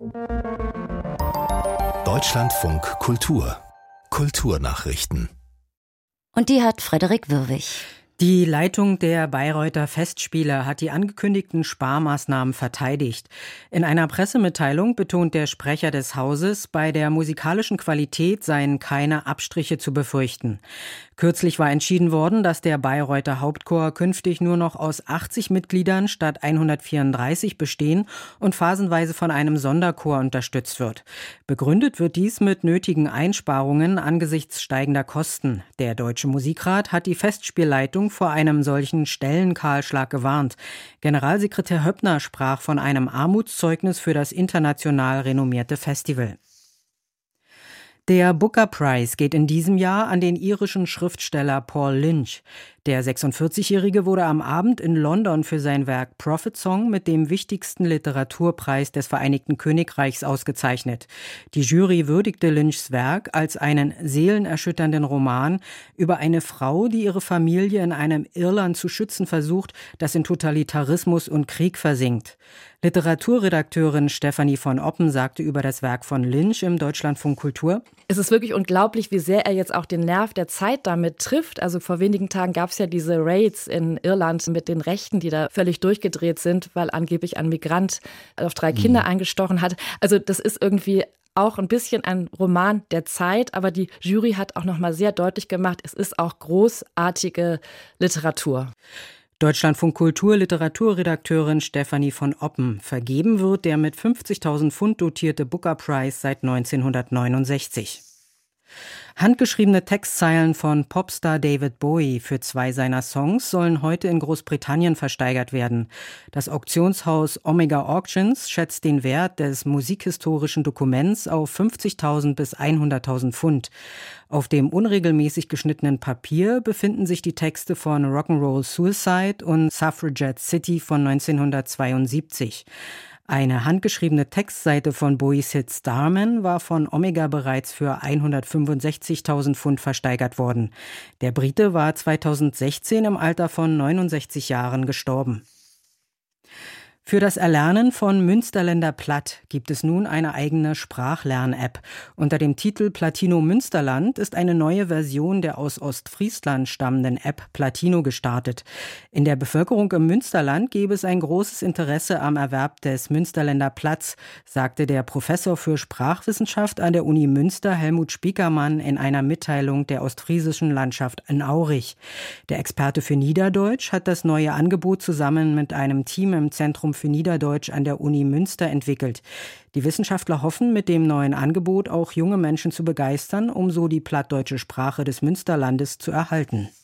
Deutschlandfunk Kultur. Kulturnachrichten. Und die hat Frederik Wirwig. Die Leitung der Bayreuther Festspiele hat die angekündigten Sparmaßnahmen verteidigt. In einer Pressemitteilung betont der Sprecher des Hauses, bei der musikalischen Qualität seien keine Abstriche zu befürchten. Kürzlich war entschieden worden, dass der Bayreuther Hauptchor künftig nur noch aus 80 Mitgliedern statt 134 bestehen und phasenweise von einem Sonderchor unterstützt wird. Begründet wird dies mit nötigen Einsparungen angesichts steigender Kosten. Der Deutsche Musikrat hat die Festspielleitung vor einem solchen Stellenkahlschlag gewarnt. Generalsekretär Höppner sprach von einem Armutszeugnis für das international renommierte Festival. Der Booker Prize geht in diesem Jahr an den irischen Schriftsteller Paul Lynch. Der 46-Jährige wurde am Abend in London für sein Werk Prophet Song mit dem wichtigsten Literaturpreis des Vereinigten Königreichs ausgezeichnet. Die Jury würdigte Lynchs Werk als einen seelenerschütternden Roman über eine Frau, die ihre Familie in einem Irland zu schützen versucht, das in Totalitarismus und Krieg versinkt. Literaturredakteurin Stefanie von Oppen sagte über das Werk von Lynch im Deutschlandfunk Kultur: Es ist wirklich unglaublich, wie sehr er jetzt auch den Nerv der Zeit damit trifft. Also vor wenigen Tagen gab es ja diese Raids in Irland mit den Rechten, die da völlig durchgedreht sind, weil angeblich ein Migrant auf 3 Kinder eingestochen hat. Also das ist irgendwie auch ein bisschen ein Roman der Zeit, aber die Jury hat auch noch mal sehr deutlich gemacht, es ist auch großartige Literatur. Deutschlandfunk Kultur Literaturredakteurin Stefanie von Oppen. Vergeben wird der mit 50.000 Pfund dotierte Booker Prize seit 1969. Handgeschriebene Textzeilen von Popstar David Bowie für 2 seiner Songs sollen heute in Großbritannien versteigert werden. Das Auktionshaus Omega Auctions schätzt den Wert des musikhistorischen Dokuments auf 50.000 bis 100.000 Pfund. Auf dem unregelmäßig geschnittenen Papier befinden sich die Texte von Rock'n'Roll Suicide und Suffragette City von 1972. Eine handgeschriebene Textseite von Bowies Hit Starman war von Omega bereits für 165.000 Pfund versteigert worden. Der Brite war 2016 im Alter von 69 Jahren gestorben. Für das Erlernen von Münsterländer Platt gibt es nun eine eigene Sprachlern-App. Unter dem Titel Platino Münsterland ist eine neue Version der aus Ostfriesland stammenden App Platino gestartet. In der Bevölkerung im Münsterland gäbe es ein großes Interesse am Erwerb des Münsterländer Platts, sagte der Professor für Sprachwissenschaft an der Uni Münster Helmut Spiekermann in einer Mitteilung der ostfriesischen Landschaft in Aurich. Der Experte für Niederdeutsch hat das neue Angebot zusammen mit einem Team im Zentrum für Niederdeutsch an der Uni Münster entwickelt. Die Wissenschaftler hoffen, mit dem neuen Angebot auch junge Menschen zu begeistern, um so die plattdeutsche Sprache des Münsterlandes zu erhalten.